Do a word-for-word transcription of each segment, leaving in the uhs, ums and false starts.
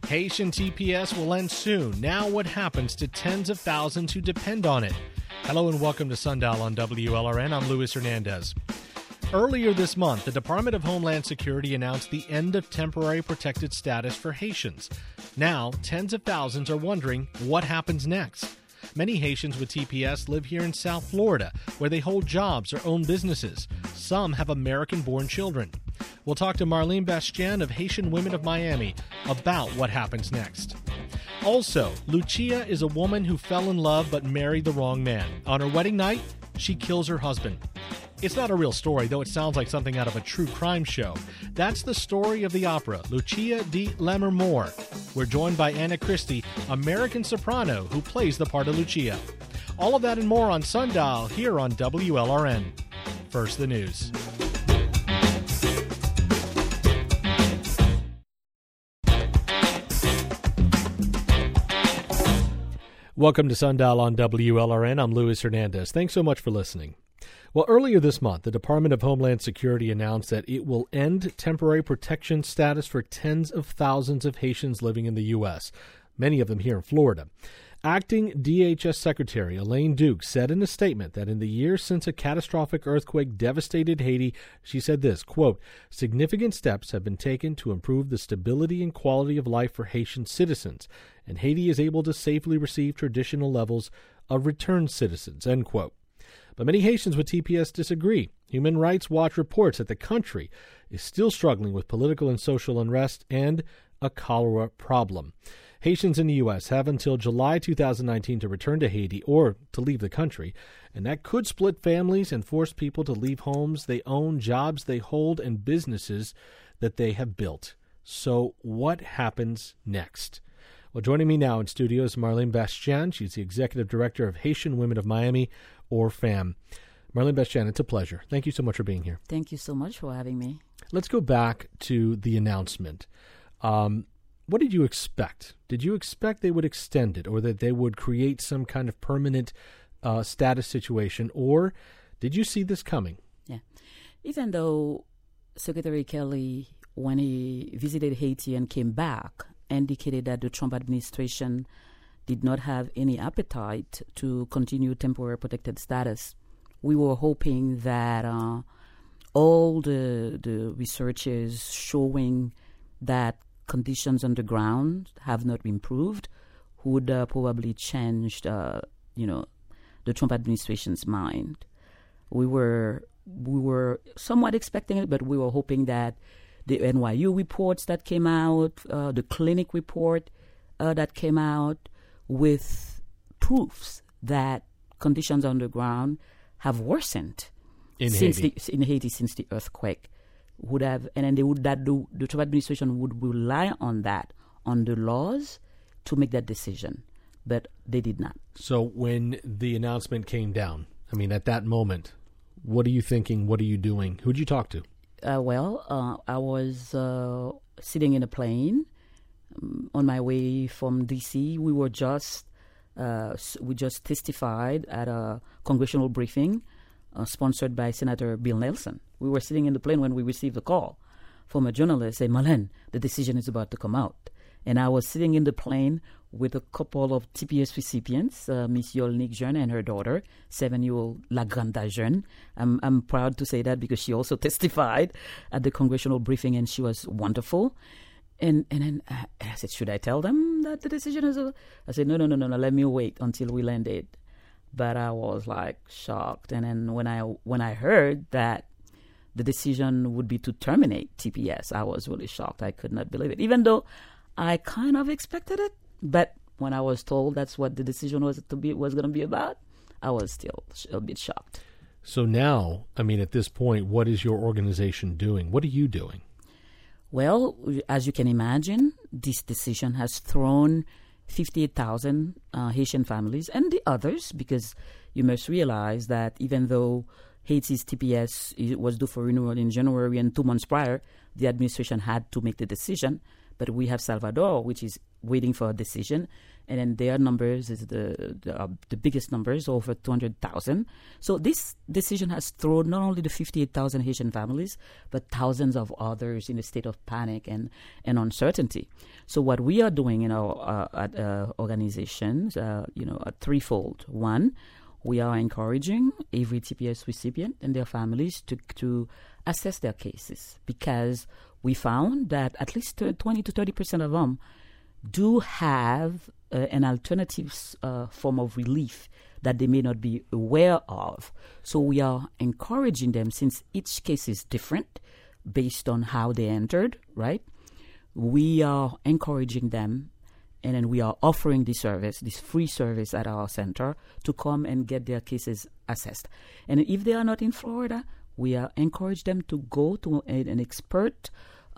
Haitian T P S will end soon. Now what happens to tens of thousands who depend on it? Hello and welcome to Sundial on W L R N. I'm Luis Hernandez. Earlier this month, the Department of Homeland Security announced the end of temporary protected status for Haitians. Now, tens of thousands are wondering what happens next. Many Haitians with T P S live here in South Florida, where they hold jobs or own businesses. Some have American-born children. We'll talk to Marlene Bastien of Haitian Women of Miami about what happens next. Also, Lucia is a woman who fell in love but married the wrong man. On her wedding night, she kills her husband. It's not a real story, though it sounds like something out of a true crime show. That's the story of the opera, Lucia di Lammermoor. We're joined by Anna Christie, American soprano, who plays the part of Lucia. All of that and more on Sundial here on W L R N. First, the news. Welcome to Sundial on W L R N. I'm Luis Hernandez. Thanks so much for listening. Well, earlier this month, the Department of Homeland Security announced that it will end temporary protection status for tens of thousands of Haitians living in the U S, many of them here in Florida. Acting D H S Secretary Elaine Duke said in a statement that in the years since a catastrophic earthquake devastated Haiti, she said this, quote, significant steps have been taken to improve the stability and quality of life for Haitian citizens, and Haiti is able to safely receive traditional levels of returned citizens, end quote. But many Haitians with T P S disagree. Human Rights Watch reports that the country is still struggling with political and social unrest and a cholera problem. Haitians in the U S have until July two thousand nineteen to return to Haiti or to leave the country, and that could split families and force people to leave homes they own, jobs they hold, and businesses that they have built. So what happens next? Well, joining me now in studio is Marlene Bastien. She's the Executive Director of Haitian Women of Miami, or FAM. Marlene Bastien, it's a pleasure. Thank you so much for being here. Thank you so much for having me. Let's go back to the announcement. Um, what did you expect? Did you expect they would extend it or that they would create some kind of permanent uh, status situation, or did you see this coming? Yeah. Even though Secretary Kelly, when he visited Haiti and came back, indicated that the Trump administration did not have any appetite to continue temporary protected status, we were hoping that uh, all the the researches showing that conditions on the ground have not improved would uh, probably change, uh, you know, the Trump administration's mind. We were we were somewhat expecting it, but we were hoping that the N Y U reports that came out, uh, the clinic report uh, that came out with proofs that conditions on the ground have worsened in since Haiti. The, in Haiti since the earthquake would have, and then they would that do, the Trump administration would rely on that, on the laws to make that decision, but they did not. So when the announcement came down, I mean, at that moment, what are you thinking? What are you doing? Who'd you talk to? Uh, well, uh, I was uh, sitting in a plane um, on my way from D C. We were just uh, we just testified at a congressional briefing uh, sponsored by Senator Bill Nelson. We were sitting in the plane when we received a call from a journalist saying, Marlene, the decision is about to come out. And I was sitting in the plane with a couple of T P S recipients, uh, Miss Yolnik Jeune and her daughter, seven-year-old La Granda Jeune. I'm, I'm proud to say that because she also testified at the congressional briefing, and she was wonderful. And and then I, I said, should I tell them that the decision is a... I said, no, no, no, no, no, let me wait until we landed. But I was, like, shocked. And then when I when I heard that the decision would be to terminate T P S, I was really shocked. I could not believe it, even though I kind of expected it. But when I was told that's what the decision was to be was going to be about, I was still a bit shocked. So now, I mean, at this point, what is your organization doing? What are you doing? Well, as you can imagine, this decision has thrown fifty-eight thousand uh, Haitian families and the others, because you must realize that even though Haiti's T P S was due for renewal in January, and two months prior, the administration had to make the decision. But we have Salvador, which is waiting for a decision, and then their numbers is the the, uh, the biggest numbers, over two hundred thousand. So this decision has thrown not only the fifty-eight thousand Haitian families, but thousands of others in a state of panic and, and uncertainty. So what we are doing in our uh, at, uh, organizations, uh, you know, are threefold. One, we are encouraging every T P S recipient and their families to to assess their cases, because we found that at least twenty to thirty percent of them do have uh, an alternative uh, form of relief that they may not be aware of. So we are encouraging them, since each case is different based on how they entered, right? We are encouraging them, and then we are offering this service, this free service at our center, to come and get their cases assessed. And if they are not in Florida, we are encourage them to go to a, an expert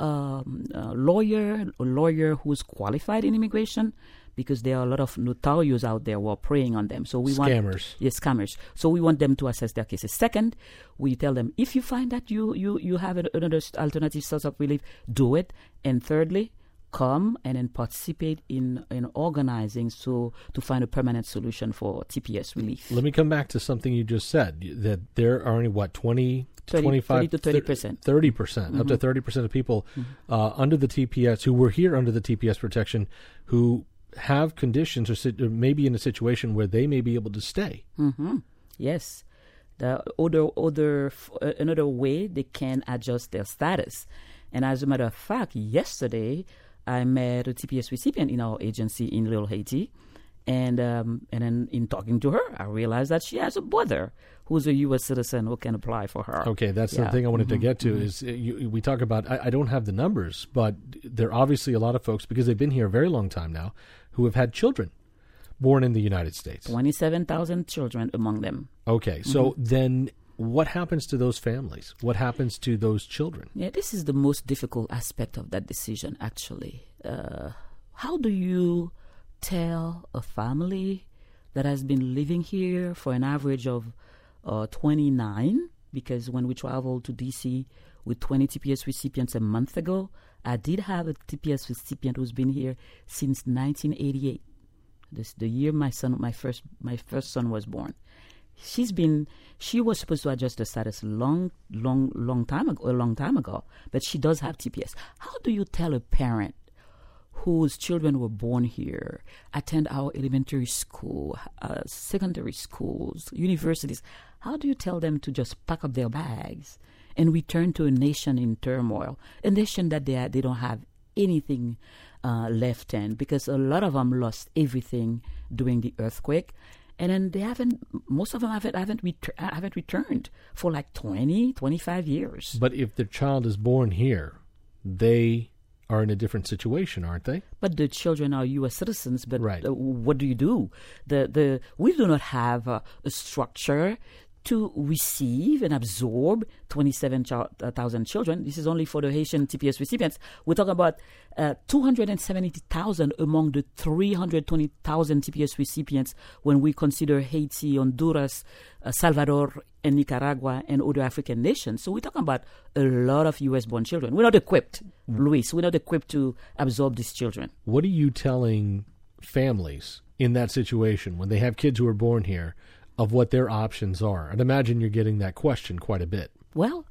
um, uh, lawyer, a lawyer who's qualified in immigration, because there are a lot of notarios out there who are preying on them. So we scammers. want yes, scammers. So we want them to assess their cases. Second, we tell them, if you find that you you you have another alternative source of relief, do it. And thirdly, come and then participate in, in organizing so to find a permanent solution for T P S relief. Let me come back to something you just said, that there are only, what, twenty, thirty, twenty-five, thirty to thirty percent. thirty percent, mm-hmm. Up to thirty percent of people mm-hmm. uh, under the T P S, who were here under the T P S protection, who have conditions or, sit, or maybe in a situation where they may be able to stay. Mm-hmm. Yes. The other, other, uh, another way they can adjust their status. And as a matter of fact, yesterday, I met a T P S recipient in our agency in Little Haiti, and um, and then in talking to her, I realized that she has a brother who's a U S citizen who can apply for her. Okay, that's yeah. the thing I wanted mm-hmm. to get to mm-hmm. is uh, you, we talk about, I, I don't have the numbers, but there are obviously a lot of folks, because they've been here a very long time now, who have had children born in the United States. twenty-seven thousand children among them. Okay, so mm-hmm. then what happens to those families? What happens to those children? Yeah, this is the most difficult aspect of that decision, actually. Uh, how do you tell a family that has been living here for an average of uh, twenty-nine, because when we traveled to D C with twenty T P S recipients a month ago, I did have a T P S recipient who's been here since nineteen eighty-eight. This the year my son, my first, my first son was born. She's been, she was supposed to adjust her status long, long, long time ago, a long time ago, but she does have T P S. How do you tell a parent whose children were born here, attend our elementary school, uh, secondary schools, universities, how do you tell them to just pack up their bags and return to a nation in turmoil, a nation that they, are, they don't have anything uh, left in, because a lot of them lost everything during the earthquake. And then they haven't, most of them haven't, haven't, retur- haven't returned for like twenty, twenty-five years. But if the child is born here, they are in a different situation, aren't they? But the children are U S citizens, but right. uh, what do you do? The the We do not have uh, a structure to receive and absorb twenty-seven thousand children. This is only for the Haitian T P S recipients. We're talking about uh, two hundred seventy thousand among the three hundred twenty thousand T P S recipients when we consider Haiti, Honduras, uh, Salvador, and Nicaragua, and other African nations. So we're talking about a lot of U S-born children. We're not equipped, Luis. We're not equipped to absorb these children. What are you telling families in that situation when they have kids who are born here of what their options are? And imagine you're getting that question quite a bit. Well,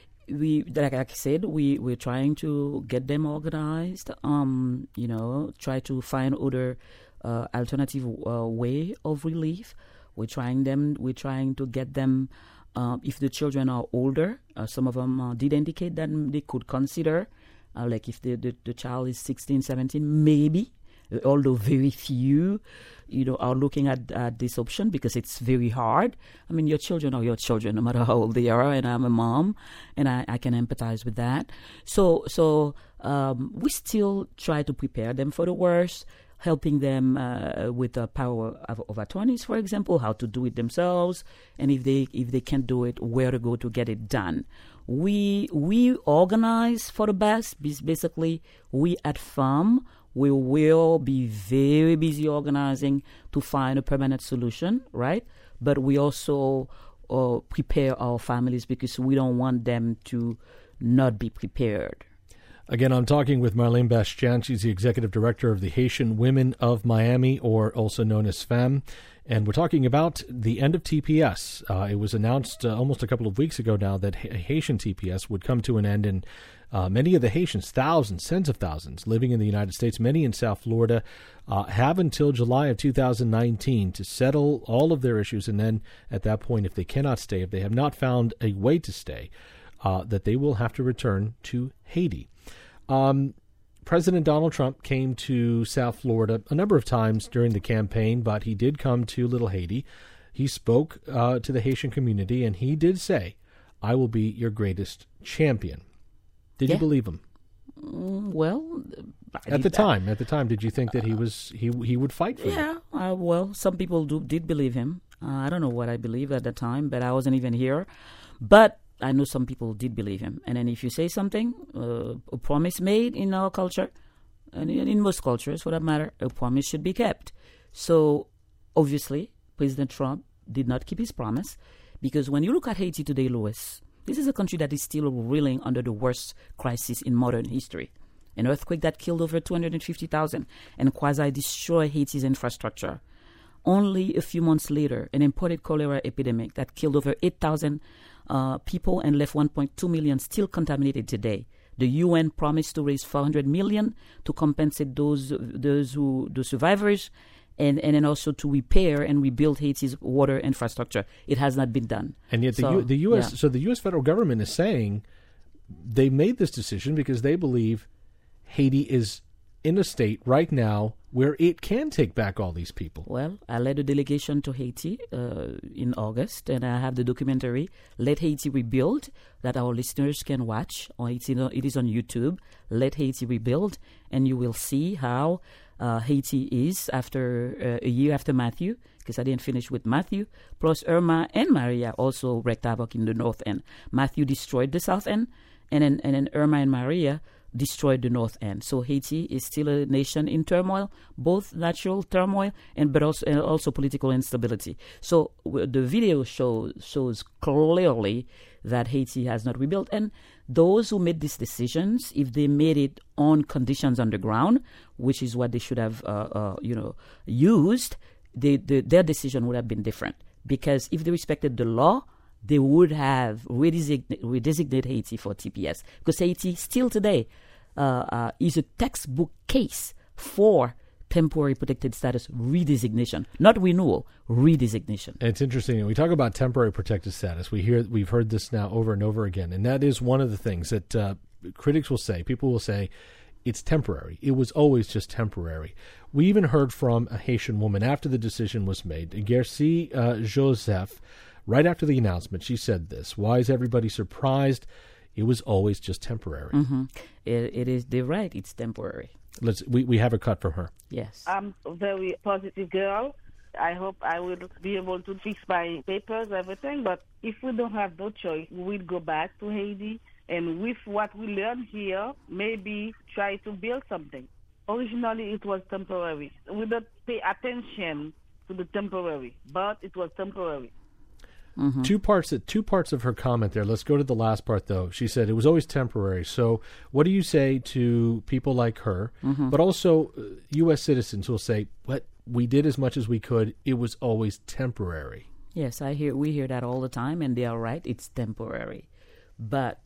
we like I said, we we're trying to get them organized. Um, you know, try to find other uh, alternative uh, way of relief. We're trying them. We're trying to get them. Uh, if the children are older, uh, some of them uh, did indicate that they could consider, uh, like if the, the the child is sixteen, seventeen, maybe. Although very few, you know, are looking at, at this option because it's very hard. I mean, your children are your children, no matter how old they are. And I'm a mom, and I, I can empathize with that. So, so um, we still try to prepare them for the worst, helping them uh, with the power of, of attorneys, for example, how to do it themselves, and if they if they can't do it, where to go to get it done. We we organize for the best. Basically, we at F A M. We will be very busy organizing to find a permanent solution, right? But we also uh, prepare our families because we don't want them to not be prepared. Again, I'm talking with Marlene Bastian. She's the executive director of the Haitian Women of Miami, or also known as FEM. And we're talking about the end of T P S. Uh, it was announced uh, almost a couple of weeks ago now that ha- Haitian T P S would come to an end. And uh, many of the Haitians, thousands, tens of thousands, living in the United States, many in South Florida, uh, have until July of two thousand nineteen to settle all of their issues. And then at that point, if they cannot stay, if they have not found a way to stay, uh, that they will have to return to Haiti. Um, President Donald Trump came to South Florida a number of times during the campaign, but he did come to Little Haiti. He spoke uh, to the Haitian community, and he did say, "I will be your greatest champion." Did Yeah. you believe him? Mm, well, I At the did- time, at the time, did you think that he was he he would fight for you? Yeah, uh, well, some people do, did believe him. Uh, I don't know what I believed at the time, but I wasn't even here. But I know some people did believe him. And then if you say something, uh, a promise made in our culture, and in, in most cultures for that matter, a promise should be kept. So obviously, President Trump did not keep his promise, because when you look at Haiti today, Louis, this is a country that is still reeling under the worst crisis in modern history. An earthquake that killed over two hundred fifty thousand and quasi-destroyed Haiti's infrastructure. Only a few months later, an imported cholera epidemic that killed over eight thousand uh, people and left one point two million still contaminated today. The U N promised to raise four hundred million to compensate those those who the survivors, and, and then also to repair and rebuild Haiti's water infrastructure. It has not been done. And yet the So, U, the U S yeah. so the U S federal government is saying they made this decision because they believe Haiti is in a state right now where it can take back all these people. Well, I led a delegation to Haiti uh, in August, and I have the documentary "Let Haiti Rebuild" that our listeners can watch. On it, it is on YouTube. Let Haiti Rebuild, and you will see how uh, Haiti is after uh, a year after Matthew, because I didn't finish with Matthew. Plus, Irma and Maria also wreaked havoc in the north end. Matthew destroyed the south end, and then and then Irma and Maria destroyed the north end. So Haiti is still a nation in turmoil, both natural turmoil and but also and also political instability. So w- the video show, shows clearly that Haiti has not rebuilt. And those who made these decisions, if they made it on conditions on the ground, which is what they should have, uh, uh, you know, used, they, the, their decision would have been different. Because if they respected the law, they would have redesignate, redesignate Haiti for T P S. Because Haiti, still today, uh, uh, is a textbook case for temporary protected status redesignation. Not renewal, redesignation. And it's interesting. We talk about temporary protected status. We hear, we've heard this now over and over again. And that is one of the things that uh, critics will say. People will say, it's temporary. It was always just temporary. We even heard from a Haitian woman after the decision was made, Gercy uh, Joseph. Right after the announcement, she said this: "Why is everybody surprised? It was always just temporary." Mm-hmm. It, it is, they're right, it's temporary. Let's. We, we have a cut from her. Yes. I'm a very positive girl. I hope I will be able to fix my papers, everything. But if we don't have no choice, we will go back to Haiti. And with what we learn here, maybe try to build something. Originally, it was temporary. We don't pay attention to the temporary, but it was temporary. Mm-hmm. Two parts. Two parts of her comment there. Let's go to the last part, though. She said it was always temporary. So, what do you say to people like her, Mm-hmm. but also uh, U S citizens who will say, "What we did as much as we could. It was always temporary." Yes, I hear we hear that all the time, and they are right. It's temporary, but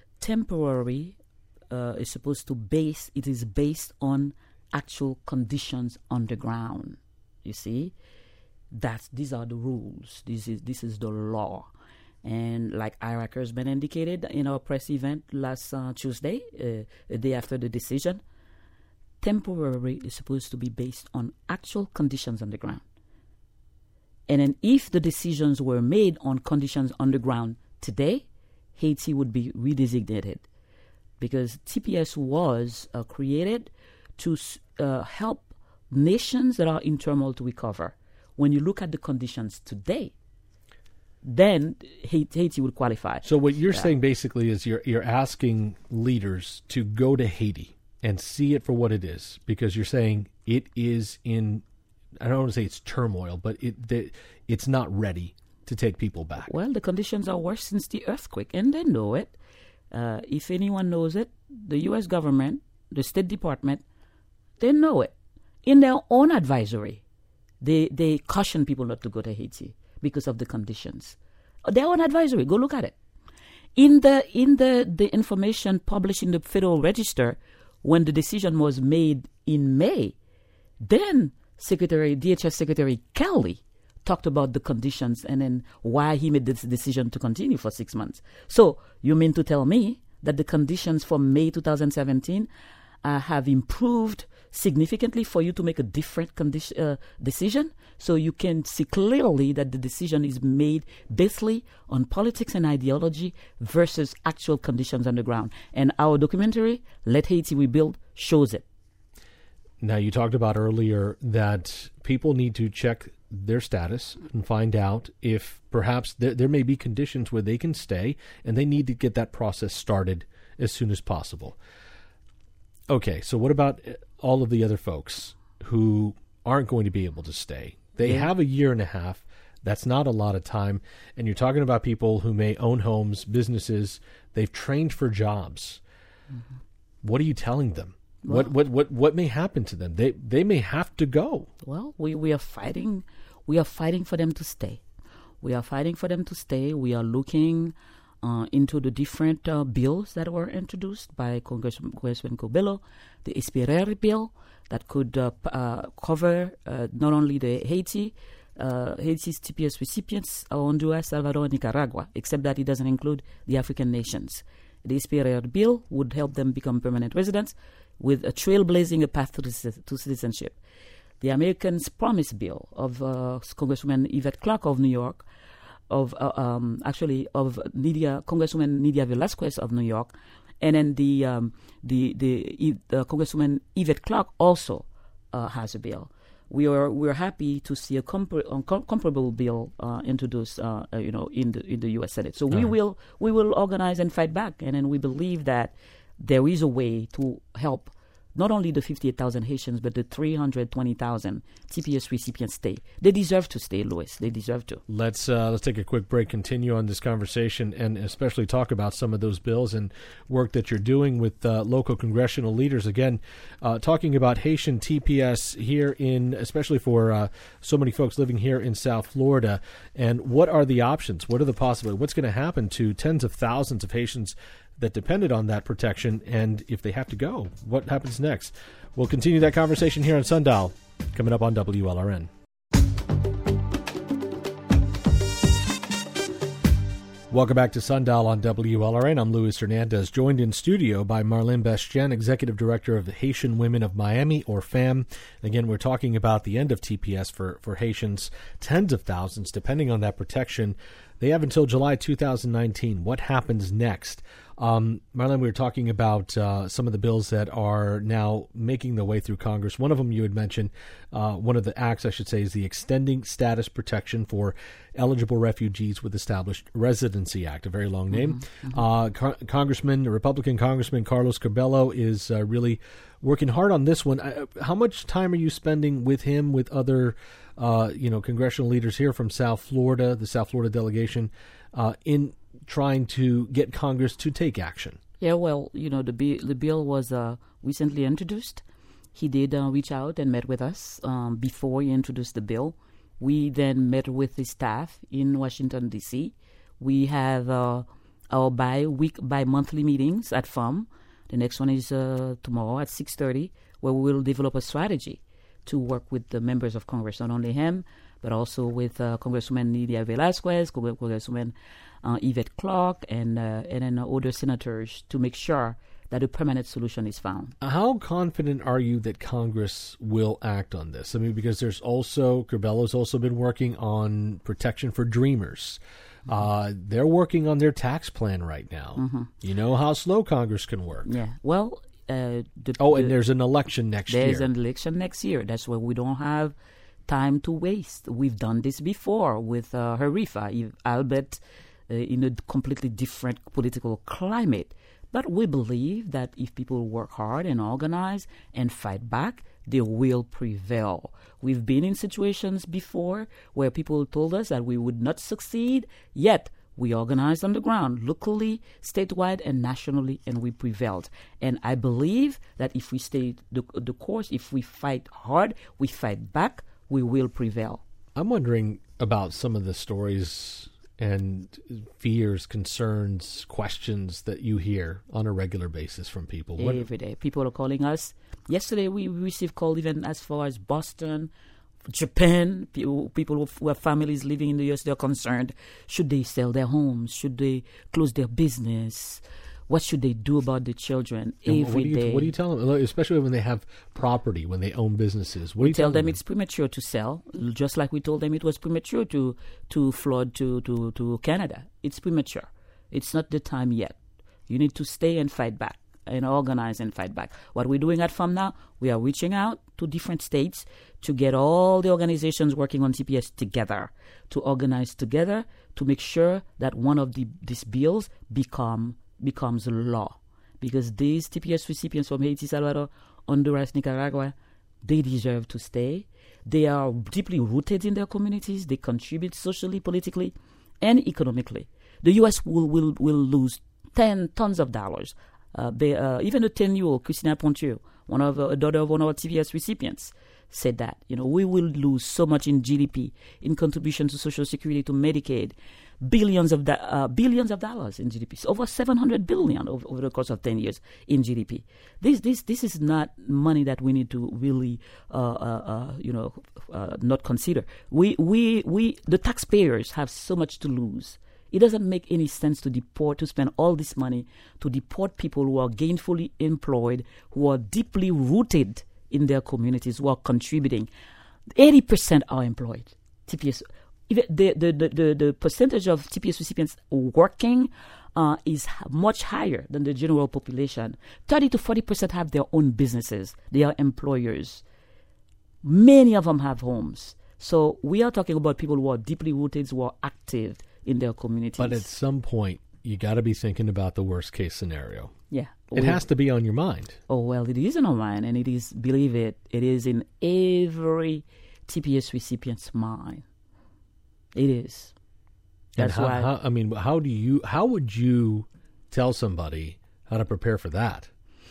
temporary uh, is supposed to base. It is based on actual conditions on the ground. You see, that's these are the rules. This is this is the law, and like Ira Kurzban indicated in our press event last uh, Tuesday, uh, a day after the decision, temporary is supposed to be based on actual conditions on the ground. And then if the decisions were made on conditions on the ground today, Haiti would be redesignated, because T P S was uh, created to uh, help nations that are in turmoil to recover. When you look at the conditions today, then Haiti would qualify. So what you're Yeah. saying basically is you're you're asking leaders to go to Haiti and see it for what it is, because you're saying it is in, I don't want to say it's turmoil, but it the, it's not ready to take people back? Well, the conditions are worse since the earthquake, and they know it. Uh, if anyone knows it, the U S government, the State Department, they know it. In their own advisory, they they caution people not to go to Haiti because of the conditions. Their own advisory, go look at it. In the in the, the information published in the Federal Register when the decision was made in May, then Secretary D H S Secretary Kelly talked about the conditions and then why he made this decision to continue for six months. So you mean to tell me that the conditions for May twenty seventeen uh, have improved significantly for you to make a different condition, uh, decision? So you can see clearly that the decision is made basically on politics and ideology versus actual conditions on the ground. And our documentary, Let Haiti Rebuild, shows it. Now, you talked about earlier that people need to check their status and find out if perhaps there, there may be conditions where they can stay, and they need to get that process started as soon as possible. Okay, so what about all of the other folks who aren't going to be able to stay? They Yeah. have a year and a half. That's not a lot of time. And you're talking about people who may own homes, businesses. They've trained for jobs. Mm-hmm. What are you telling them? Well, what, what what what may happen to them? They they may have to go. Well, we, we are fighting. We are fighting for them to stay. We are fighting for them to stay. We are looking uh, into the different uh, bills that were introduced by Congressman, Congressman Cobello, the Esperer bill that could uh, p- uh, cover uh, not only the Haiti, uh, Haiti's T P S recipients, Honduras, Salvador, and Nicaragua, except that it doesn't include the African nations. The Esperer bill would help them become permanent residents, with a trailblazing a path to, the, to citizenship. The Americans' Promise bill of uh, Congresswoman Yvette Clarke of New York, of uh, um, actually of Nydia, Congresswoman Nydia Velasquez of New York, and then the um, the the uh, Congresswoman Yvette Clarke also uh, has a bill. We are we are happy to see a, compar- a com- comparable bill uh, introduced, uh, uh, you know, in the in the U S Senate. So All we right. will we will organize and fight back, and then we believe that there is a way to help not only the fifty-eight thousand Haitians, but the three hundred twenty thousand T P S recipients stay. They deserve to stay, Louis. They deserve to. Let's uh, let's take a quick break, continue on this conversation, and especially talk about some of those bills and work that you're doing with uh, local congressional leaders. Again, uh, talking about Haitian T P S here in, especially for uh, so many folks living here in South Florida, and what are the options? What are the possibilities? What's going to happen to tens of thousands of Haitians that depended on that protection, and if they have to go, what happens next? We'll continue that conversation here on Sundial, coming up on W L R N. Welcome back to Sundial on W L R N. I'm Luis Hernandez, joined in studio by Marlene Bastien, Executive Director of the Haitian Women of Miami, or FAM. Again, we're talking about the end of T P S for, for Haitians, tens of thousands, depending on that protection. They have until July two thousand nineteen. What happens next? Um, Marlene, we were talking about uh, some of the bills that are now making their way through Congress. One of them you had mentioned, uh, one of the acts, I should say, is the Extending Status Protection for Eligible Refugees with Established Residency Act, a very long name. Mm-hmm, mm-hmm. Uh, Con- Congressman, Republican Congressman Carlos Curbelo is uh, really working hard on this one. Uh, how much time are you spending with him, with other uh, you know, congressional leaders here from South Florida, the South Florida delegation, uh, in trying to get Congress to take action? Yeah, well, you know, the, bi- the bill was uh, recently introduced. He did uh, reach out and met with us um, before he introduced the bill. We then met with his staff in Washington, D C. We have uh, our bi-week, bi-monthly meetings at FAM. The next one is uh, tomorrow at six thirty, where we will develop a strategy to work with the members of Congress, not only him, but also with uh, Congresswoman Nydia Velasquez, Congresswoman uh, Yvette Clarke, and, uh, and then other senators to make sure that a permanent solution is found. How confident are you that Congress will act on this? I mean, because there's also, Curbello's also been working on protection for dreamers. Mm-hmm. Uh, they're working on their tax plan right now. Mm-hmm. You know how slow Congress can work. Yeah, well... Uh, the, oh, and the, there's an election next there's year. There's an election next year. That's why we don't have time to waste. We've done this before with uh, Harifa, albeit uh, in a completely different political climate. But we believe that if people work hard and organize and fight back, they will prevail. We've been in situations before where people told us that we would not succeed, yet we organized on the ground, locally, statewide, and nationally, and we prevailed. And I believe that if we stay the, the course, if we fight hard, we fight back, we will prevail. I'm wondering about some of the stories and fears, concerns, questions that you hear on a regular basis from people. What, Every day. People are calling us. Yesterday, we received calls even as far as Boston, Japan. People, people who have families living in the U S, they're concerned. Should they sell their homes? Should they close their business? What should they do about the children? And every what do you, day. What do you tell them, especially when they have property, when they own businesses? What do you tell tell them? them it's premature to sell, just like we told them it was premature to to flood to, to, to Canada. It's premature. It's not the time yet. You need to stay and fight back and organize and fight back. What we're doing at FAMNA, we are reaching out to different states to get all the organizations working on T P S together, to organize together, to make sure that one of the these bills become becomes law. Because these T P S recipients from Haiti, Salvador, Honduras, Nicaragua, they deserve to stay. They are deeply rooted in their communities. They contribute socially, politically, and economically. The U S will will, will lose ten tons of dollars. Uh, they, uh, even a ten-year-old, Christina Pontieu, one of uh, a daughter of one of our T P S recipients, said that, you know, we will lose so much in G D P, in contribution to Social Security, to Medicaid, billions of da- uh, billions of dollars in G D P, so over seven hundred billion over, over the course of ten years in G D P. This this this is not money that we need to really, uh, uh, uh, you know, uh, not consider. We we we the taxpayers have so much to lose. It doesn't make any sense to deport, to spend all this money to deport people who are gainfully employed, who are deeply rooted in their communities, who are contributing. eighty percent are employed. T P S, the, the, the, the, the percentage of T P S recipients working uh, is much higher than the general population. thirty to forty percent have their own businesses. They are employers. Many of them have homes. So we are talking about people who are deeply rooted, who are active in their communities. But at some point, you got to be thinking about the worst case scenario. Yeah. It we, has to be on your mind. Oh, well, it is on our mind, and it is, believe it, it is in every T P S recipient's mind. It is. That's and how, why. How, I mean, how do you, how would you tell somebody how to prepare for that?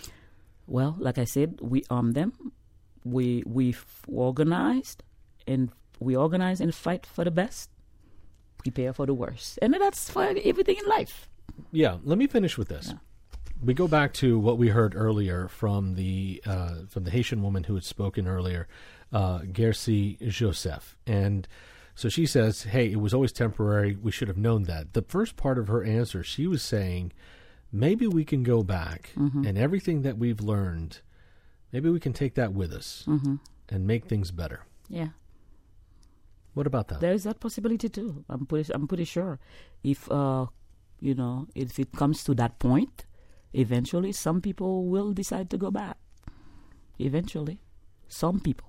Well, like I said, we arm them. We, we've organized, and we organize and fight for the best. Prepare for the worst. And that's for everything in life. Yeah. Let me finish with this. Yeah. We go back to what we heard earlier from the uh, from the Haitian woman who had spoken earlier, uh, Gercy Joseph. And so she says, hey, it was always temporary. We should have known that. The first part of her answer, she was saying, maybe we can go back mm-hmm. and everything that we've learned, maybe we can take that with us mm-hmm. and make things better. Yeah. What about that? There is that possibility too. I'm pretty, I'm pretty sure. If uh, you know, if it comes to that point, eventually some people will decide to go back. Eventually, some people.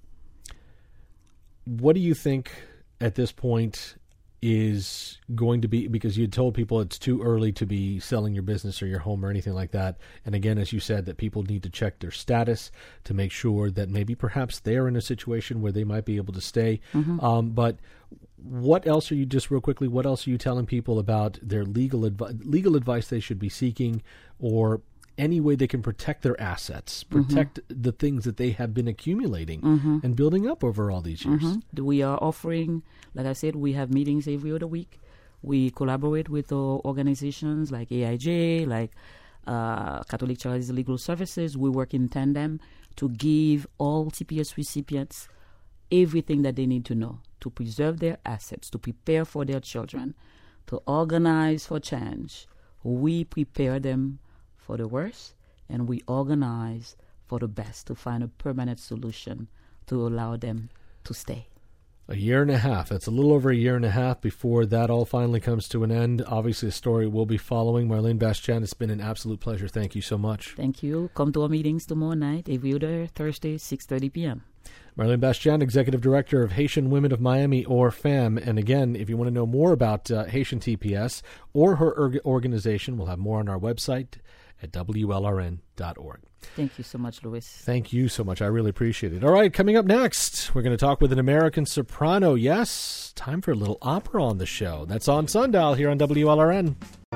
What do you think at this point is going to be, because you had told people it's too early to be selling your business or your home or anything like that. And again, as you said, that people need to check their status to make sure that maybe perhaps they're in a situation where they might be able to stay. Mm-hmm. Um, but what else are you, just real quickly, what else are you telling people about their legal advi- legal advice they should be seeking, or any way they can protect their assets, protect mm-hmm. the things that they have been accumulating mm-hmm. and building up over all these years? Mm-hmm. We are offering, like I said, we have meetings every other week. We collaborate with uh, organizations like A I J, like uh, Catholic Charities Legal Services. We work in tandem to give all T P S recipients everything that they need to know to preserve their assets, to prepare for their children, to organize for change. We prepare them for the worst, and we organize for the best to find a permanent solution to allow them to stay. A year and a half. That's a little over a year and a half before that all finally comes to an end. Obviously, a story we'll be following. Marlene Bastien, it's been an absolute pleasure. Thank you so much. Thank you. Come to our meetings tomorrow night, every other Thursday, six thirty p.m. Marlene Bastien, Executive Director of Haitian Women of Miami, or FAM. And again, if you want to know more about uh, Haitian T P S or her org- organization, we'll have more on our website at W L R N dot org. Thank you so much, Louis. Thank you so much. I really appreciate it. All right, coming up next, we're going to talk with an American soprano. Yes, time for a little opera on the show. That's on Sundial here on W L R N.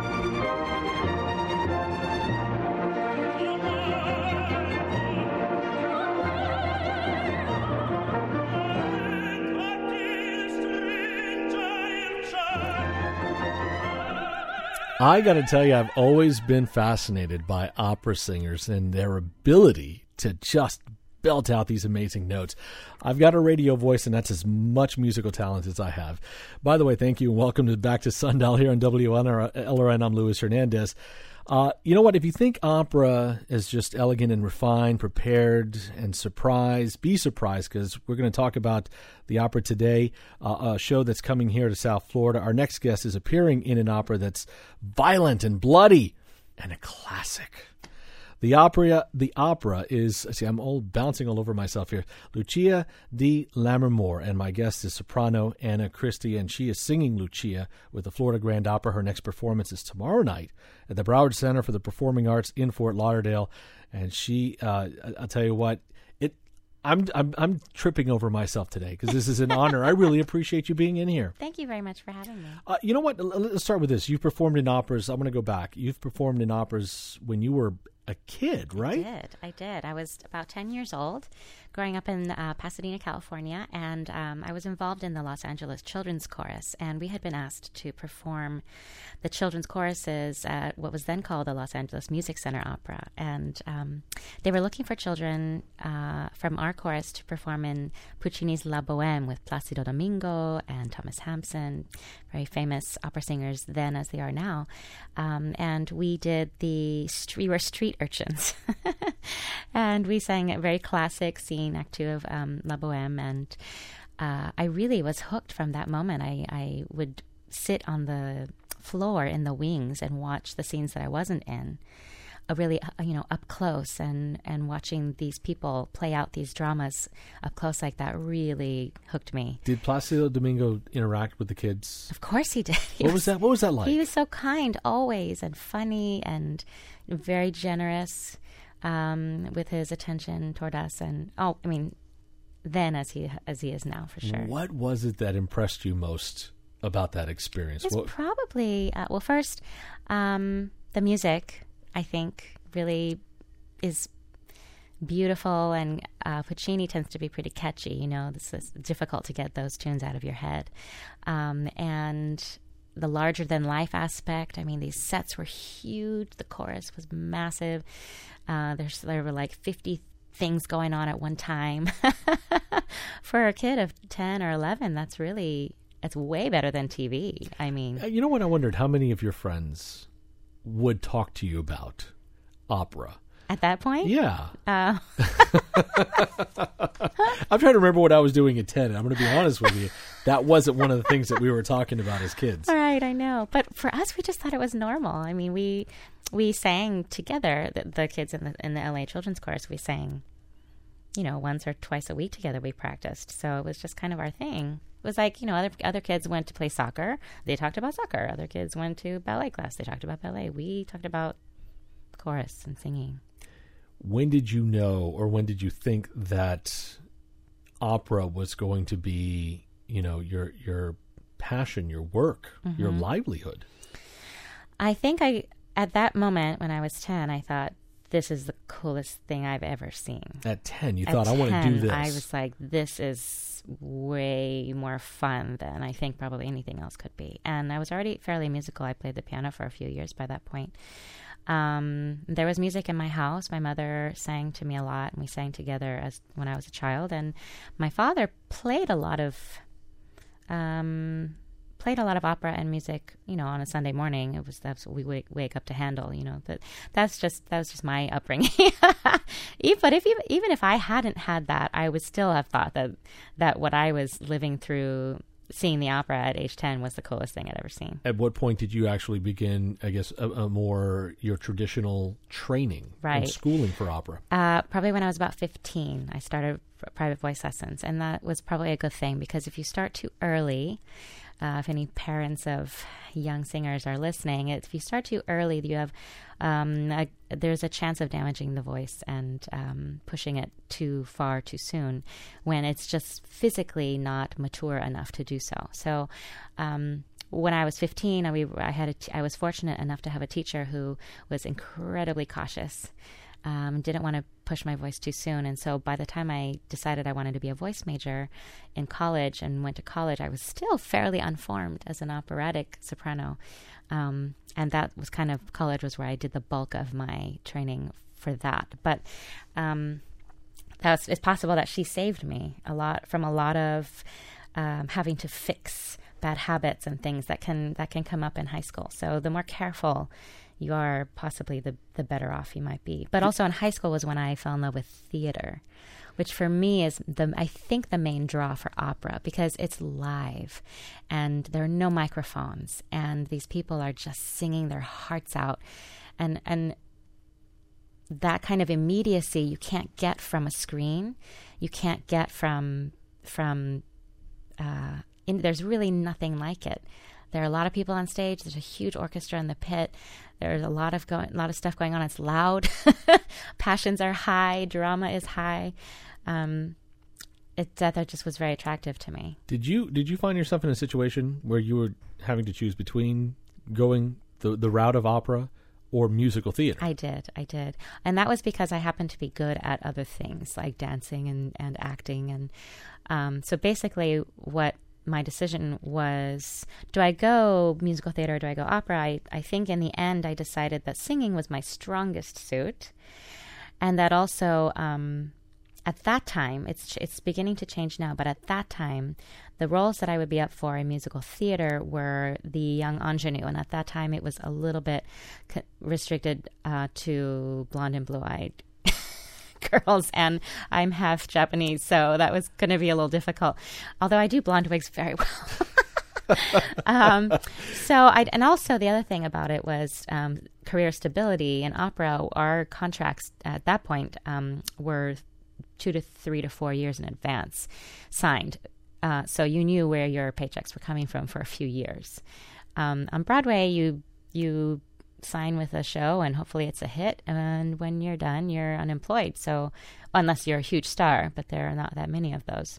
I got to tell you, I've always been fascinated by opera singers and their ability to just belt out these amazing notes. I've got a radio voice, and that's as much musical talent as I have. By the way, thank you, and welcome to, back to Sundial here on W L R N. I'm Luis Hernandez. Uh, you know what? If you think opera is just elegant and refined, prepared and surprised, be surprised, because we're going to talk about the opera today, uh, a show that's coming here to South Florida. Our next guest is appearing in an opera that's violent and bloody and a classic. The opera, the opera is, see, I'm all bouncing all over myself here, Lucia di Lammermoor, and my guest is soprano Anna Christie, and she is singing Lucia with the Florida Grand Opera. Her next performance is tomorrow night at the Broward Center for the Performing Arts in Fort Lauderdale, and she, uh, I'll tell you what, it, I'm, I'm, I'm tripping over myself today because this is an honor. I really appreciate you being in here. Thank you very much for having me. Uh, you know what? Let's start with this. You've performed in operas. I'm going to go back. You've performed in operas when you were a kid, right? I did. I did. I was about ten years old, growing up in uh, Pasadena, California, and um, I was involved in the Los Angeles Children's Chorus, and we had been asked to perform the children's choruses at what was then called the Los Angeles Music Center Opera, and um, they were looking for children uh, from our chorus to perform in Puccini's La Bohème with Placido Domingo and Thomas Hampson, very famous opera singers then as they are now, um, and we did the, st- we were street urchins. And we sang a very classic scene, Act Two of um, La Bohème, and uh, I really was hooked from that moment. I, I would sit on the floor in the wings and watch the scenes that I wasn't in, uh, really, uh, you know, up close, and, and watching these people play out these dramas up close like that really hooked me. Did Placido Domingo interact with the kids? Of course he did. He what was, was that? What was that like? He was so kind always, and funny, and very generous um, with his attention toward us. And oh, I mean, then as he as he is now, for sure. What was it that impressed you most about that experience? It's what? probably uh, well, first, um, the music, I think, really is beautiful, and uh, Puccini tends to be pretty catchy. You know, this is difficult to get those tunes out of your head, um, and the larger-than-life aspect. I mean, these sets were huge. The chorus was massive. Uh, there's there were like fifty things going on at one time. For a kid of ten or eleven, that's really, it's way better than T V. I mean, uh, you know what? I wondered how many of your friends would talk to you about opera at that point. Yeah. Uh. I'm trying to remember what I was doing at ten, and I'm going to be honest with you, that wasn't one of the things that we were talking about as kids. All right, I know. But for us, we just thought it was normal. I mean, we we sang together, the, the kids in the in the L A Children's Chorus, we sang, you know, once or twice a week together we practiced. So it was just kind of our thing. It was like, you know, other other kids went to play soccer. They talked about soccer. Other kids went to ballet class. They talked about ballet. We talked about chorus and singing. When did you know, or when did you think that opera was going to be, you know, your your passion, your work, mm-hmm. your livelihood? I think I, at that moment when I was ten, I thought, this is the coolest thing I've ever seen. At ten, you At thought, I want to do this. I was like, this is way more fun than I think probably anything else could be. And I was already fairly musical. I played the piano for a few years by that point. Um, there was music in my house. My mother sang to me a lot, and we sang together as when I was a child. And my father played a lot of, um, played a lot of opera and music. You know, on a Sunday morning, it was that's what we wake, wake up to handle. You know, but that's just that was just my upbringing. But if even even if I hadn't had that, I would still have thought that that what I was living through seeing the opera at age ten was the coolest thing I'd ever seen. At what point did you actually begin, I guess, a, a more your traditional training right. and schooling for opera? Uh, probably when I was about fifteen, I started private voice lessons, and that was probably a good thing, because if you start too early, uh, if any parents of young singers are listening, if you start too early, you have um, a, there's a chance of damaging the voice and um, pushing it too far too soon, when it's just physically not mature enough to do so. So um, when I was fifteen, I, we, I had a t- I was fortunate enough to have a teacher who was incredibly cautious. Um, didn't want to push my voice too soon. And so by the time I decided I wanted to be a voice major in college and went to college, I was still fairly unformed as an operatic soprano. Um, and that was kind of, college was where I did the bulk of my training for that. But um, that was, it's possible that she saved me a lot from a lot of um, having to fix bad habits and things that can that can come up in high school. So the more careful you are, possibly the the better off you might be. But also in high school was when I fell in love with theater, which for me is the I think the main draw for opera, because it's live and there are no microphones and these people are just singing their hearts out, and and that kind of immediacy you can't get from a screen, you can't get from from uh, in, there's really nothing like it. There are a lot of people on stage. There's a huge orchestra in the pit. There's a lot of going, a lot of stuff going on. It's loud. Passions are high. Drama is high. Um, it that, that just was very attractive to me. Did you did you find yourself in a situation where you were having to choose between going the the route of opera or musical theater? I did. I did. And that was because I happened to be good at other things like dancing and, and acting. And um, so basically what my decision was, do I go musical theater or do I go opera? I, I think in the end I decided that singing was my strongest suit, and that also um, at that time, it's it's beginning to change now, but at that time the roles that I would be up for in musical theater were the young ingenue, and at that time it was a little bit co- restricted uh, to blonde and blue-eyed girls, and I'm half Japanese, so that was going to be a little difficult. Although I do blonde wigs very well. um, so I, and also the other thing about it was um, career stability in opera. Our contracts at that point um, were two to three to four years in advance signed, uh, so you knew where your paychecks were coming from for a few years. Um, on Broadway, you you. sign with a show and hopefully it's a hit, and when you're done you're unemployed, so unless you're a huge star, but there are not that many of those.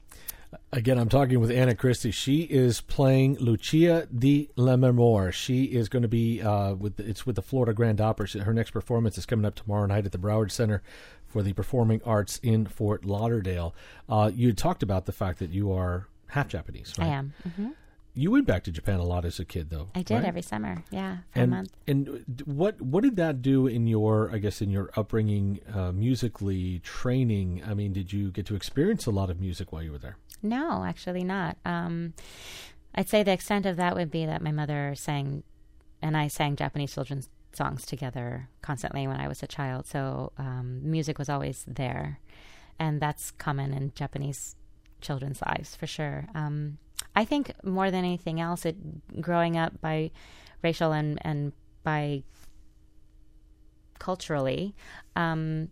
Again, I'm talking with Anna Christie. She is playing Lucia di Lammermoor. She is going to be uh, with the, it's with the Florida Grand Opera. Her next performance is coming up tomorrow night at the Broward Center for the Performing Arts in Fort Lauderdale. Uh, you talked about the fact that you are half Japanese, right? I am. Mm-hmm. You went back to Japan a lot as a kid, though. I did, right? every summer, yeah, for and, a month. And what what did that do in your, I guess, in your upbringing, uh, musically, training? I mean, did you get to experience a lot of music while you were there? No, actually not. Um, I'd say the extent of that would be that my mother sang, and I sang Japanese children's songs together constantly when I was a child. So um, music was always there, and that's common in Japanese children's lives for sure. Um, I think more than anything else, it growing up by racial and, and by culturally, um,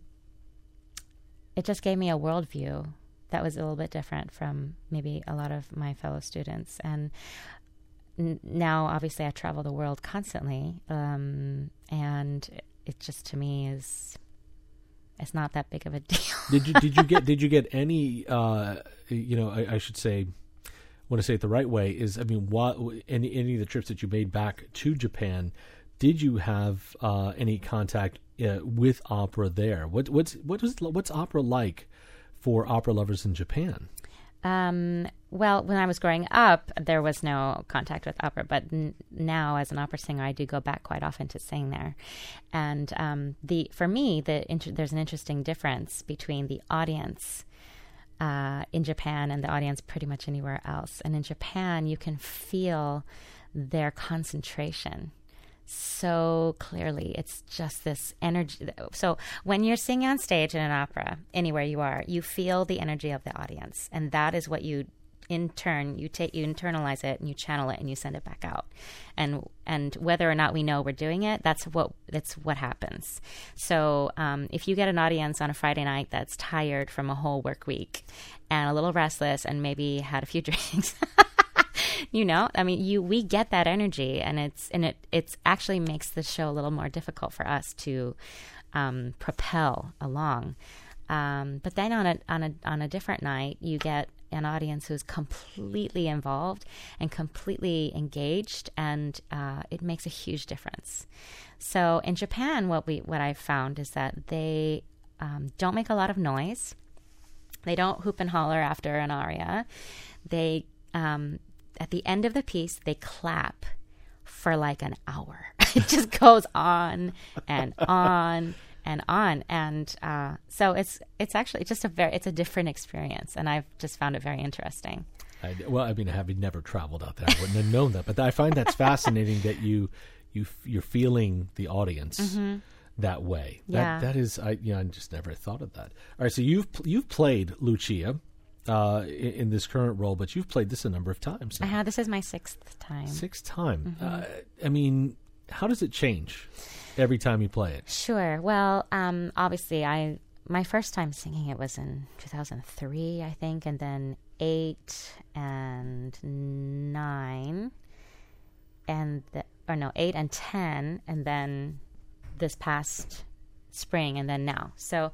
it just gave me a worldview that was a little bit different from maybe a lot of my fellow students. And n- now, obviously, I travel the world constantly, um, and it, it just to me is it's not that big of a deal. did you did you get did you get any? Uh, you know, I, I should say. Want to say it the right way is, I mean, what, any any of the trips that you made back to Japan, did you have uh, any contact uh, with opera there? What what's what was what's opera like for opera lovers in Japan? Um, well, when I was growing up, there was no contact with opera, but n- now as an opera singer, I do go back quite often to sing there. And um, the for me, the inter- there's an interesting difference between the audience Uh, in Japan and the audience pretty much anywhere else. And in Japan, you can feel their concentration so clearly. It's just this energy. So when you're singing on stage in an opera, anywhere you are, you feel the energy of the audience. And that is what you in turn, you take, you internalize it and you channel it and you send it back out. And, and whether or not we know we're doing it, that's what, that's what happens. So, um, if you get an audience on a Friday night that's tired from a whole work week and a little restless and maybe had a few drinks, you know, I mean, you, we get that energy, and it's, and it, it's actually makes the show a little more difficult for us to, um, propel along. Um, but then on a, on a, on a different night, you get an audience who's completely involved and completely engaged, and uh, it makes a huge difference. So in Japan, what we what I've found is that they um, don't make a lot of noise. They don't hoop and holler after an aria. They um, at the end of the piece, they clap for like an hour. It just goes on and on and on. And uh, so it's it's actually just a very, it's a different experience. And I've just found it very interesting. I, well, I mean, having never traveled out there, I wouldn't have known that. But I find that's fascinating that you, you, you're feeling the audience mm-hmm. that way. Yeah. That, that is, I, you know, I just never thought of that. All right. So you've, you've played Lucia uh, in, in this current role, but you've played this a number of times now. Uh-huh, this is my sixth time. Sixth time. Mm-hmm. Uh, I mean, how does it change every time you play it? Sure. Well, um, obviously, I my first time singing it was in two thousand three, I think, and then eight and nine, and the, or no, eight and ten, and then this past spring, and then now. So,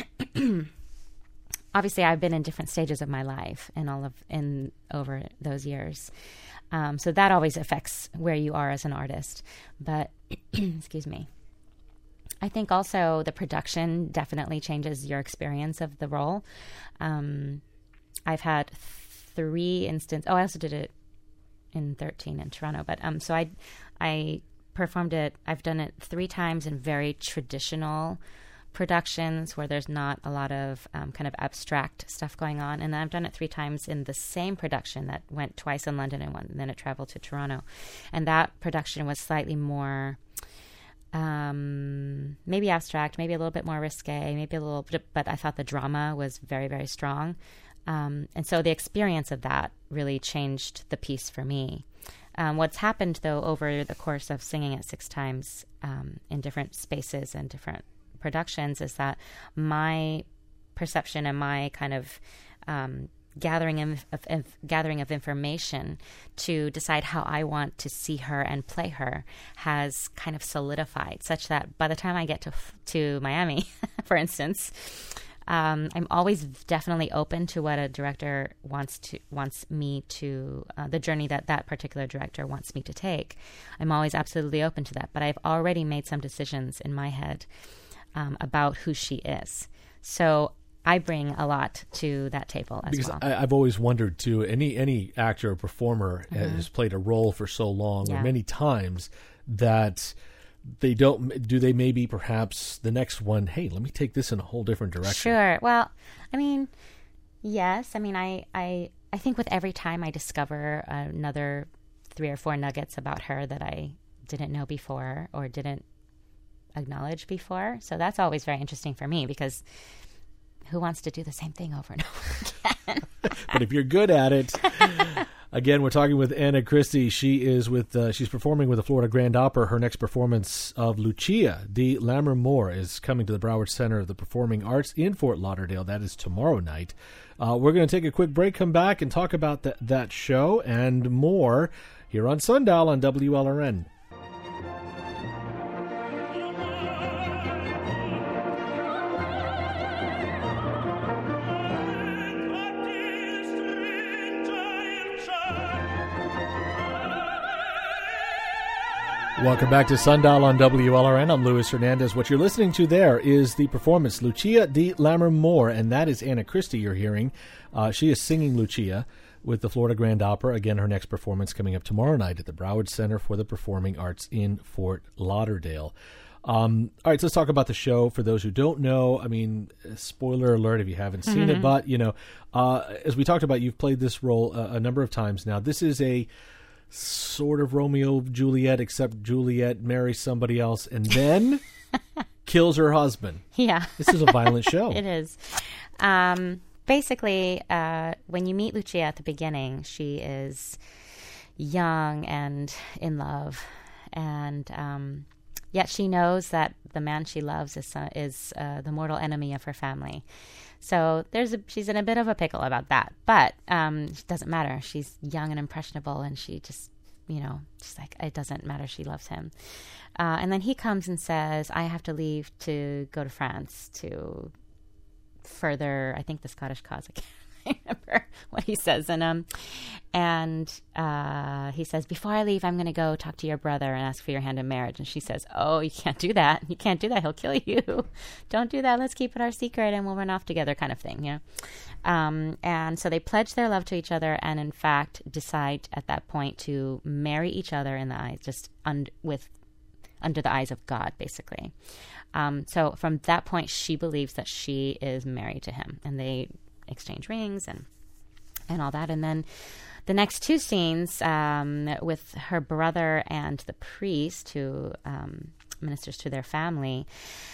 obviously, I've been in different stages of my life in all of in over those years. Um, so that always affects where you are as an artist. But, excuse me, I think also the production definitely changes your experience of the role. Um, I've had three instances. Oh, I also did it in thirteen in Toronto. But um, so I, I performed it. I've done it three times in very traditional productions where there's not a lot of um, kind of abstract stuff going on. And then I've done it three times in the same production that went twice in London and, one, and then it traveled to Toronto. And that production was slightly more, um, maybe abstract, maybe a little bit more risque, maybe a little bit, but I thought the drama was very, very strong. Um, and so the experience of that really changed the piece for me. Um, what's happened, though, over the course of singing it six times um, in different spaces and different productions is that my perception and my kind of um, gathering of, of, of gathering of information to decide how I want to see her and play her has kind of solidified, such that by the time I get to to Miami, for instance, um, I'm always definitely open to what a director wants to wants me to uh, the journey that that particular director wants me to take. I'm always absolutely open to that, but I've already made some decisions in my head Um, about who she is. So I bring a lot to that table as because well. I, I've always wondered, too, any any actor or performer mm-hmm. has played a role for so long yeah. or many times that they don't, do they maybe perhaps the next one, hey, let me take this in a whole different direction? Sure. Well, I mean, yes. I mean, I, I, I think with every time I discover another three or four nuggets about her that I didn't know before or didn't acknowledged before. So that's always very interesting for me because who wants to do the same thing over and over again? But if you're good at it, again, we're talking with Anna Christie. She is with, uh, she's performing with the Florida Grand Opera. Her next performance of Lucia di Lammermoor is coming to the Broward Center of the Performing Arts in Fort Lauderdale. That is tomorrow night. Uh, we're going to take a quick break, come back and talk about that, that show and more here on Sundial on W L R N. Welcome back to Sundial on W L R N. I'm Luis Hernandez. What you're listening to there is the performance Lucia di Lammermoor, and that is Anna Christie you're hearing. Uh, she is singing Lucia with the Florida Grand Opera. Again, her next performance coming up tomorrow night at the Broward Center for the Performing Arts in Fort Lauderdale. Um, all right, so let's talk about the show. For those who don't know, I mean, spoiler alert if you haven't seen mm-hmm. it, but, you know, uh, as we talked about, you've played this role a, a number of times now. This is a sort of Romeo Juliet, except Juliet marries somebody else and then kills her husband. Yeah. This is a violent show. It is. Um, basically, uh, when you meet Lucia at the beginning, she is young and in love, and um, yet she knows that the man she loves is uh, is uh, the mortal enemy of her family. So there's a, she's in a bit of a pickle about that, but um, it doesn't matter. She's young and impressionable, and she just, you know, she's like, it doesn't matter. She loves him. Uh, and then he comes and says, I have to leave to go to France to further, I think, the Scottish cause. I can't remember what he says. And um, and uh, he says, before I leave, I'm going to go talk to your brother and ask for your hand in marriage. And she says, oh, you can't do that. You can't do that. He'll kill you. Don't do that. Let's keep it our secret and we'll run off together, kind of thing, you know. Um, and so they pledge their love to each other and, in fact, decide at that point to marry each other in the eyes, just un- with under the eyes of God, basically. Um, so from that point, she believes that she is married to him, and they exchange rings and and all that. And then the next two scenes um, with her brother and the priest who um, ministers to their family,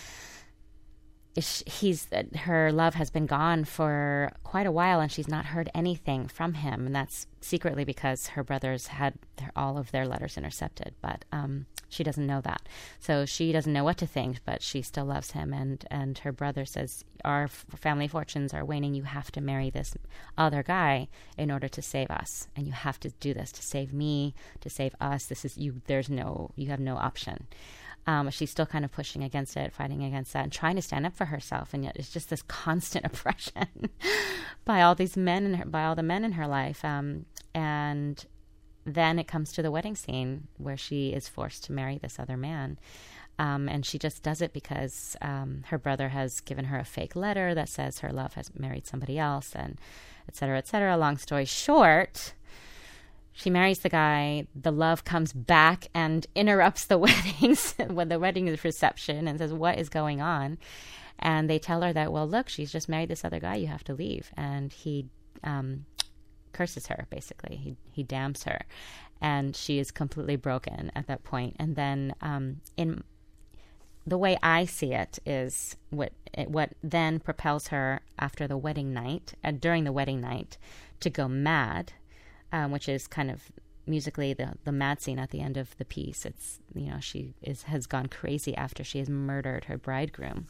he's her love has been gone for quite a while, and she's not heard anything from him, and that's secretly because her brothers had their, all of their letters intercepted, but um, she doesn't know that. So she doesn't know what to think, but she still loves him, and, and her brother says, our f- family fortunes are waning. You have to marry this other guy in order to save us, and you have to do this to save me, to save us. This is you. There's no, you have no option. Um, she's still kind of pushing against it, fighting against that, and trying to stand up for herself. And yet it's just this constant oppression by all these men, in her, by all the men in her life. Um, and then it comes to the wedding scene where she is forced to marry this other man. Um, and she just does it because um, her brother has given her a fake letter that says her love has married somebody else, and et cetera, et cetera. Long story short, she marries the guy, the love comes back and interrupts the weddings, when the wedding reception, and says, what is going on? And they tell her that, well, look, she's just married this other guy, you have to leave. And he um, curses her, basically. He, he damns her. And she is completely broken at that point. And then um, in the way I see it is what, what then propels her after the wedding night, uh, during the wedding night, to go mad. Um, which is kind of musically the, the mad scene at the end of the piece. It's, you know, she is has gone crazy after she has murdered her bridegroom.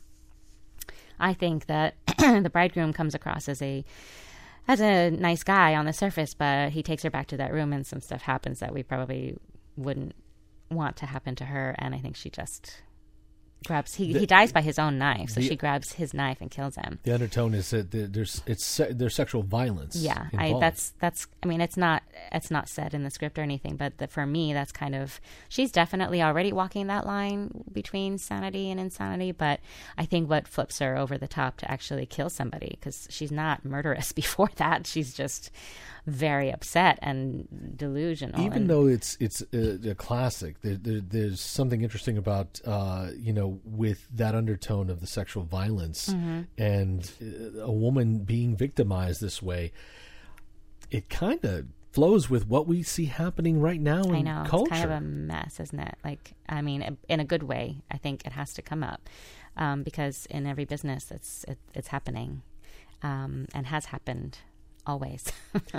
I think that the bridegroom comes across as a as a nice guy on the surface, but he takes her back to that room and some stuff happens that we probably wouldn't want to happen to her. And I think she just grabs, he, the, he dies by his own knife. So the, she grabs his knife and kills him. The undertone is that there's, it's, there's sexual violence. Yeah. I, that's, that's, I mean, it's not, it's not said in the script or anything, but the, for me, that's kind of, she's definitely already walking that line between sanity and insanity. But I think what flips her over the top to actually kill somebody, because she's not murderous before that. She's just very upset and delusional. Even and, though it's it's a, a classic, there, there, there's something interesting about uh, you know, with that undertone of the sexual violence mm-hmm. and a woman being victimized this way. It kind of flows with what we see happening right now in I know, culture. It's kind of a mess, isn't it? Like, I mean, in a good way. I think it has to come up um, because in every business, it's it, it's happening um, and has happened. Always.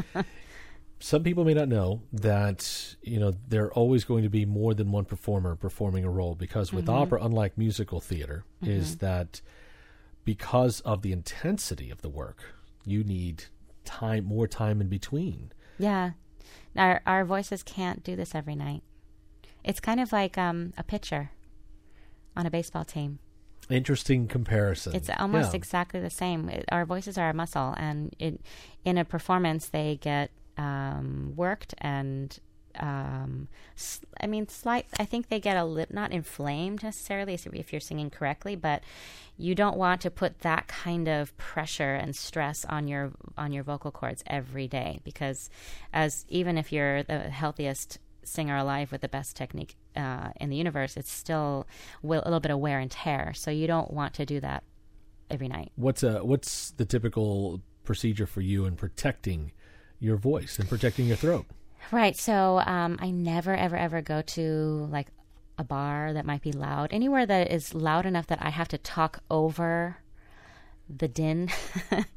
Some people may not know that, you know, there are always going to be more than one performer performing a role, because with mm-hmm. opera, unlike musical theater, mm-hmm. is that because of the intensity of the work, you need time, more time in between. Yeah. Our our voices can't do this every night. It's kind of like um, a pitcher on a baseball team. Interesting comparison. It's almost yeah. exactly the same. It, our voices are a muscle, and it, in a performance, they get um, worked and, um, sl- I mean, slight. I think they get a little, not inflamed necessarily if you're singing correctly, but you don't want to put that kind of pressure and stress on your on your vocal cords every day, because as even if you're the healthiest singer alive with the best technique uh, in the universe, it's still will, a little bit of wear and tear. So you don't want to do that every night. What's a, what's the typical procedure for you in protecting your voice and protecting your throat? Right. So um, I never, ever, ever go to like a bar that might be loud. Anywhere that is loud enough that I have to talk over the din.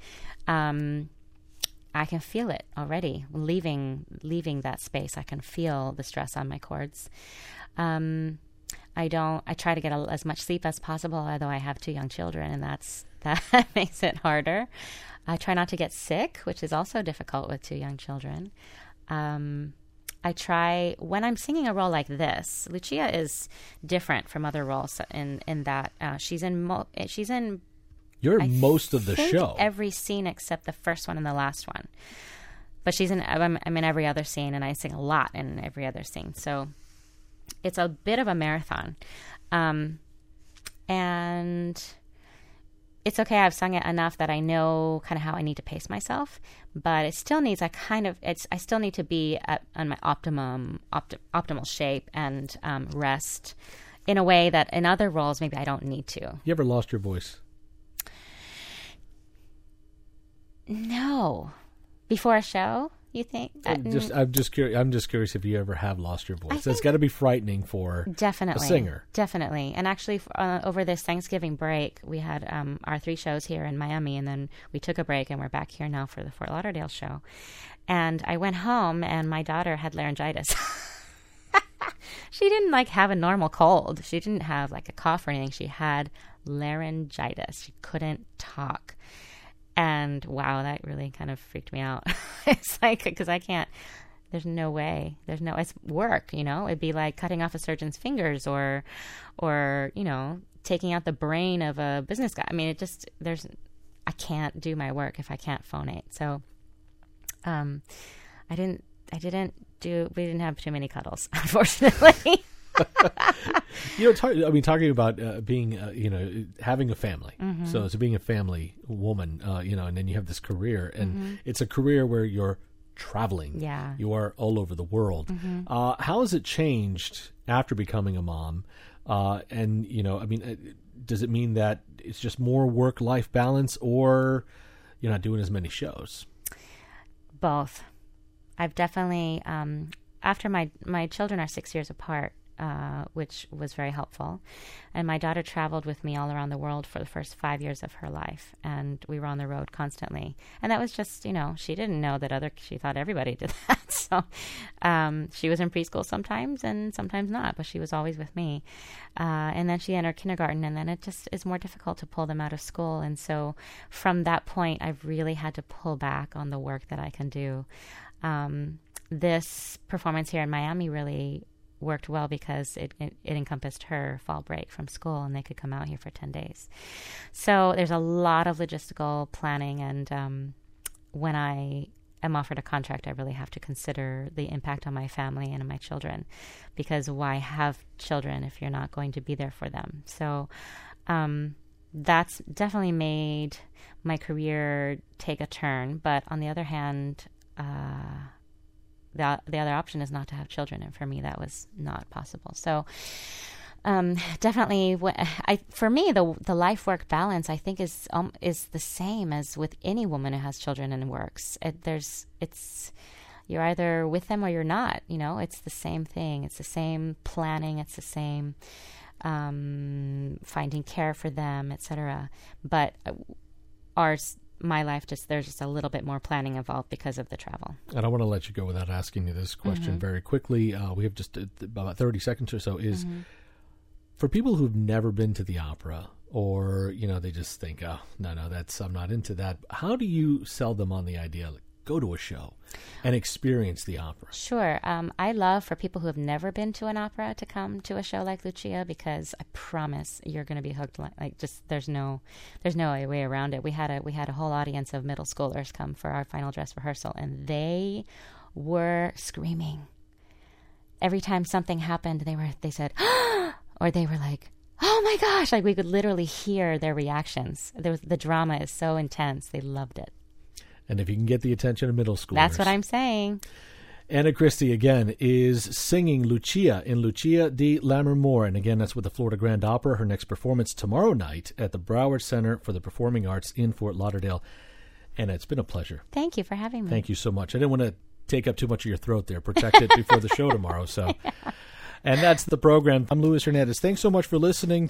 um, I can feel it already. Leaving leaving that space, I can feel the stress on my cords. Um, I don't. I try to get a, as much sleep as possible, although I have two young children, and that's that makes it harder. I try not to get sick, which is also difficult with two young children. Um, I try, when I'm singing a role like this, Lucia is different from other roles in in that uh, she's in mo- she's in. You're I most of the think show. Every scene except the first one and the last one, but she's in. I'm, I'm in every other scene, and I sing a lot in every other scene. So it's a bit of a marathon, um, and. It's okay. I've sung it enough that I know kind of how I need to pace myself, but it still needs. I kind of. It's. I still need to be at on my optimum, opt, optimal shape and um, rest in a way that in other roles maybe I don't need to. You ever lost your voice? No, before a show. You think? I'm just, I'm just curious. I'm just curious if you ever have lost your voice. That's got to be frightening for definitely a singer. Definitely. And actually, uh, over this Thanksgiving break, we had um, our three shows here in Miami, and then we took a break, and we're back here now for the Fort Lauderdale show. And I went home, and my daughter had laryngitis. She didn't like have a normal cold. She didn't have like a cough or anything. She had laryngitis. She couldn't talk. And wow, that really kind of freaked me out. It's like, because I can't, there's no way, there's no, it's work, you know, it'd be like cutting off a surgeon's fingers or, or, you know, taking out the brain of a business guy. I mean, it just, there's, I can't do my work if I can't phonate. So, um, I didn't, I didn't do, we didn't have too many cuddles, unfortunately. You know, talk, I mean, talking about uh, being, uh, you know, having a family. Mm-hmm. So, so being a family woman, uh, you know, and then you have this career, and Mm-hmm. it's a career where you're traveling. Yeah. You are all over the world. Mm-hmm. Uh, how has it changed after becoming a mom? Uh, and, you know, I mean, uh, does it mean that it's just more work-life balance, or you're not doing as many shows? Both. I've definitely, um, after my, my children are six years apart, Uh, which was very helpful. And my daughter traveled with me all around the world for the first five years of her life. And we were on the road constantly. And that was just, you know, she didn't know that other, she thought everybody did that. So um, she was in preschool sometimes and sometimes not, but she was always with me. Uh, and then she entered kindergarten, and then it just is more difficult to pull them out of school. And so from that point, I've really had to pull back on the work that I can do. Um, this performance here in Miami really worked well because it, it it encompassed her fall break from school, and they could come out here for ten days. So there's a lot of logistical planning, and um, when I am offered a contract, I really have to consider the impact on my family and on my children, because why have children if you're not going to be there for them? So um, that's definitely made my career take a turn. But on the other hand, uh, The, the other option is not to have children, and for me that was not possible. So um, definitely, I for me the the life work balance I think is um, is the same as with any woman who has children and works. It, there's it's you're either with them or you're not. You know, it's the same thing. It's the same planning. It's the same um, finding care for them, et cetera. But ours. My life, just there's just a little bit more planning involved because of the travel. And I want to let you go without asking you this question mm-hmm. very quickly. Uh, we have just uh, about thirty seconds or so. Is mm-hmm. for people who've never been to the opera, or you know, they just think, oh, no, no, that's I'm not into that. How do you sell them on the idea? Like, go to a show and experience the opera. Sure. Um, I love for people who have never been to an opera to come to a show like Lucia, because I promise you're going to be hooked. Like, like just there's no there's no way around it. We had a we had a whole audience of middle schoolers come for our final dress rehearsal, and they were screaming every time something happened. They were they said, or they were like, oh my gosh! Like we could literally hear their reactions. There was, the drama is so intense. They loved it. And if you can get the attention of middle schoolers. That's what I'm saying. Anna Christie, again, is singing Lucia in Lucia di Lammermoor. And again, that's with the Florida Grand Opera. Her next performance tomorrow night at the Broward Center for the Performing Arts in Fort Lauderdale. Anna, it's been a pleasure. Thank you for having me. Thank you so much. I didn't want to take up too much of your throat there. Protect it before the show tomorrow. So, yeah. And that's the program. I'm Luis Hernandez. Thanks so much for listening